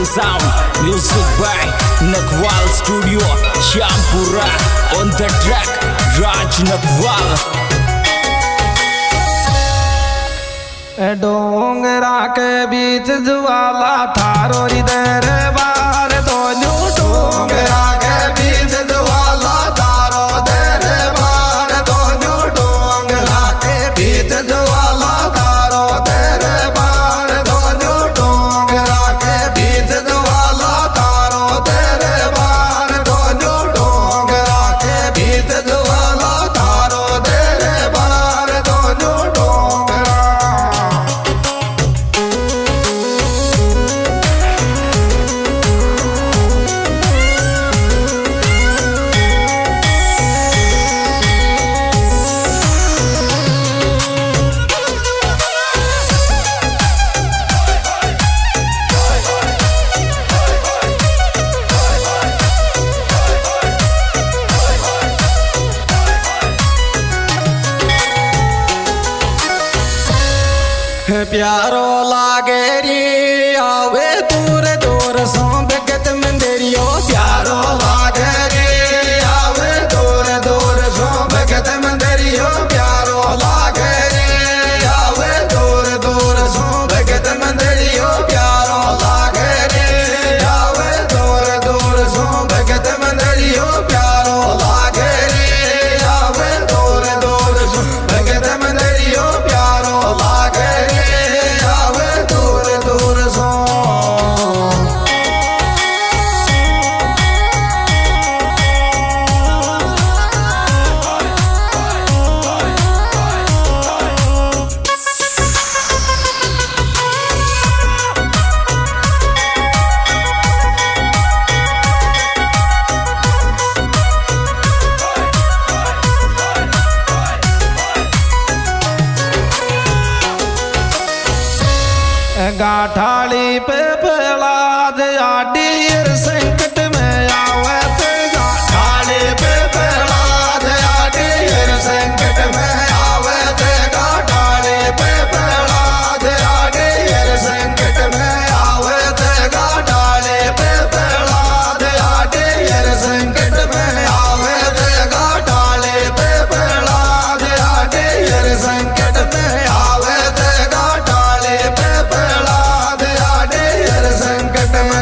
sound, music by Nakwal Studio, Shampura. On the track, Raj Nakwal. Dongra के बीच ज्वाला थारो हृदय बार दोनों डोंगरा के बीच ज्वाला थारो हृदय बार दोनों डोंगरा के बीच ज्वाला थारो हृदय बार दोनों डोंगरा के बीच ज्वाला थारो हृदय बार दोनों डोंगरा के बीच ज्वाला थारो हृदय बार दोनों डोंगरा। प्यारो लागे री आवे दूर दूर सो बेगत मंदिरियो प्यारो लागे री आवे दूर दूर सो बेगत मंदिरियो प्यारो लागे री आवे दूर दूर सो बेगत मंदिरियो प्यारो लागे री आवे दूर दूर सो बेगत मंदिरियो प्यारो लागे री आवे दूर दूर सो बेगत मंदिरियो प्यारो लागे गाठाली पे प्रहलाद आडीर संकट में आवे ते गाठाली पे प्रहलाद आडीर संकट में आवे ते गाठाली पे प्रहलाद आडीर संकट में आवे ते गाठाली पे प्रहलाद आडीर संकट में आवे ते गाठाली पे प्रहलाद आडीर संकट में आवे ते गाठाली पे संकट में।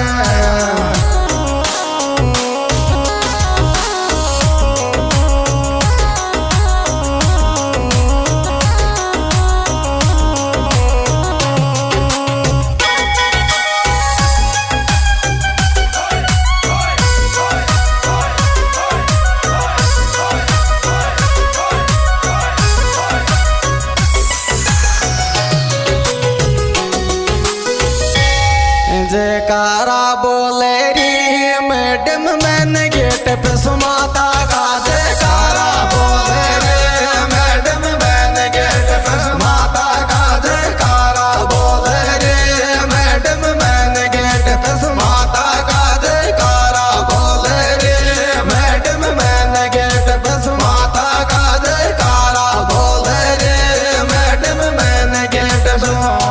जयकारा बोले री मैडम मैंने गेट पे सुमाता का जयकारा बोले रे मैडम मैंने गेट पे सुमाता का जयकारा बोले रे मैडम मैंने गेट पे सुमाता का जयकारा बोले रे मैडम मैंने गेट पे सुमाता का जयकारा बोले रे मैडम मैंने गेट पे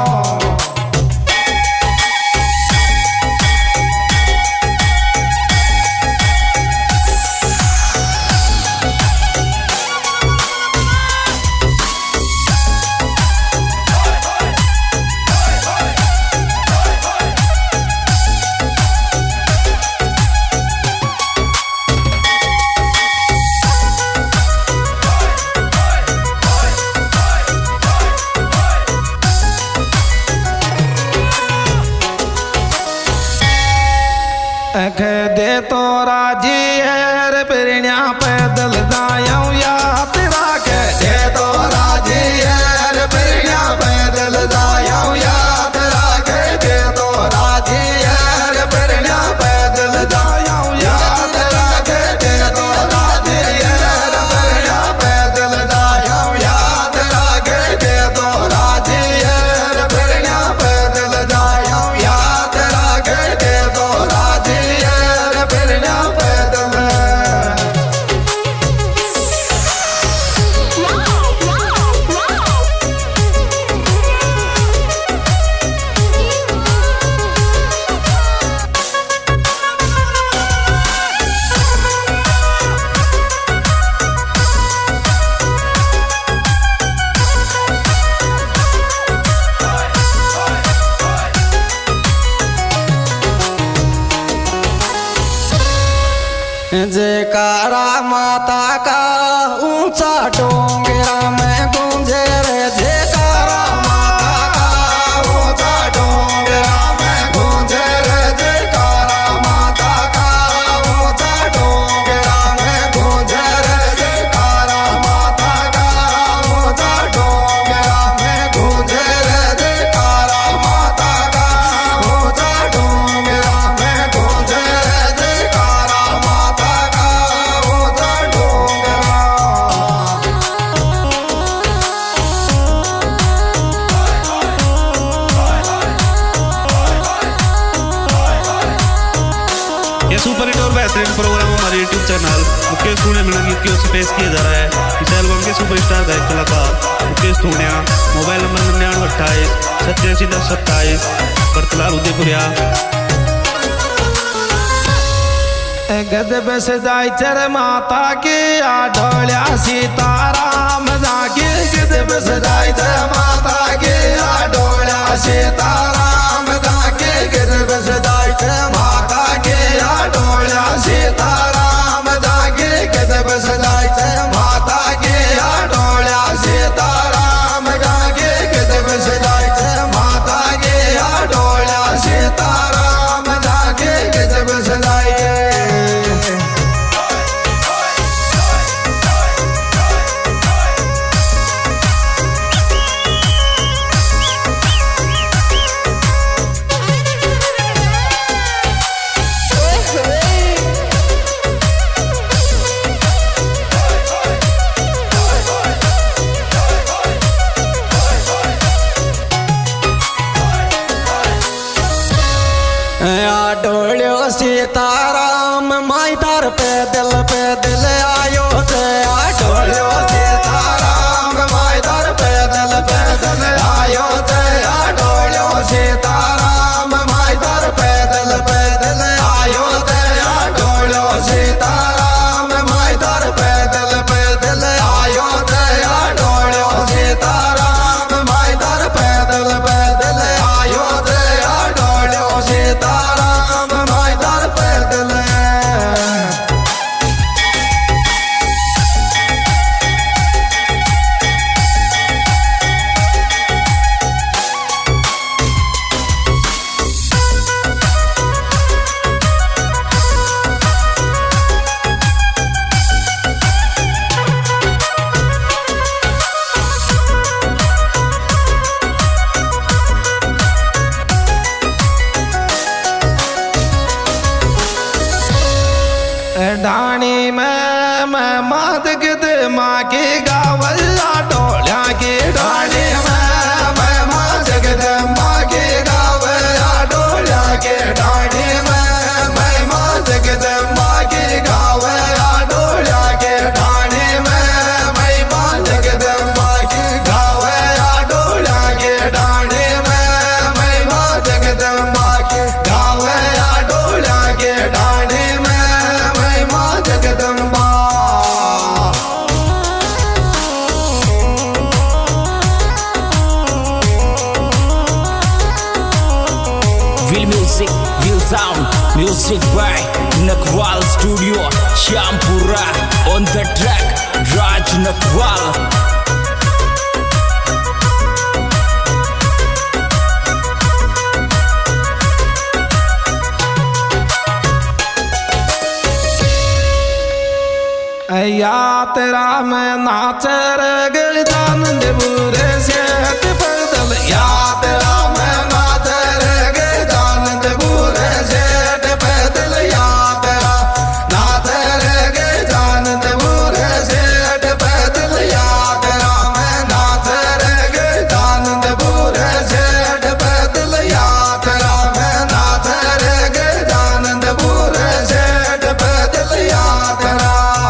दे तो राजी है पिरण्या पैदल जाऊं याद राखे दे तो राजी है पिरण्या पैदल जाऊं याद राखे दे तो राजी है पिरण्या पैदल जाऊं याद राखे दे तो राजी है पिरण्या पैदल जाऊं याद राखे दे तो राजी है पिरण्या पैदल जाऊं याद राखे दे तो राजी पिरण्या पैदल जयकारा माता का ऊंचा डोंगरा में गूंजे रे जयकारा माता का ऊंचा डोंगरा में गूंजे रे जयकारा माता का ऊंचा डोंगरा में गूंजे रे जयकारा माता का ऊंचा डोंगरा में गूंजे रे जयकारा माता का ऊंचा डोंगरा में गूंजे रे जयकारा माता का ऊंचा डोंगरा। ये सुपर हिट और बेहतरीन प्रोग्राम हमारे यूट्यूब चैनल मुकेश टूणिया मिलन की ओर से पेश किया जा रहा है। इस एल्बम के सुपरस्टार गायक कलाकार मुकेश टूणिया। Mobile number 9928 87 10 27 Baratlal Udaipuriya. गद बस जाय चर माता के आढोल्या सीताराम जागे गद बस जाय चर माता के आढोल्या सीताराम जागे गद बस जाय चर माता के आढोल्या सीताराम जागे गद बस जाय चर माता के आढोल्या सीताराम जागे गद बस जाय चर माता के आढोल्या सीताराम जागे गद बस जाय। डोलियो सीताराम माई तार पैदल पैदल आयो जया डोलियो सीताराम माई तार पैदल पैदल आयो जया डोलियो सीताराम माई तार पैदल पैदल आयो जया डोलियो सीताराम माई तार पैदल पैदल आयो जया डोलियो सीताराम माई तार पैदल पैदल आयो जया डोलियो सीताराम माई तार पैदल। ढाणी में मैं माद गिद माँ के गावल्ला डोल्या के ढाणी में मैं माद गिद माँ के गावल्ला डोल्या के ढाणी में मैं माद गिद माँ के गावल्ला डोल्या के ढाणी में मैं माद गिद माँ के गावल्ला डोल्या के ढाणी में मैं माद गिद माँ के गावल्ला डोल्या के ढाणी में Jagdamba. Will music, will sound, music by Nakwal Studio, Shampura. On the track, Raj Nakwal. या तेरा मैं नाचर गल जानंद बुरे से हट पैदल या तेरा मैं नाचर गल जानंद बुरे से हट पैदल या तेरा नाचर गल जानंद बुरे से हट पैदल या तेरा मैं नाचर गल जानंद बुरे से हट पैदल या तेरा मैं नाचर गल जानंद बुरे से हट पैदल या तेरा।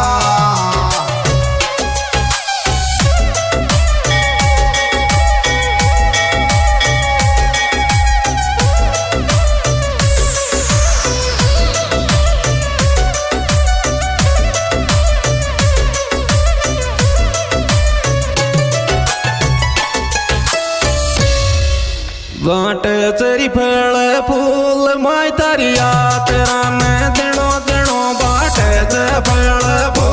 बाटे तेरी फल फूल माई तारी यात्रा में दिनों दिनों बाटे पेड़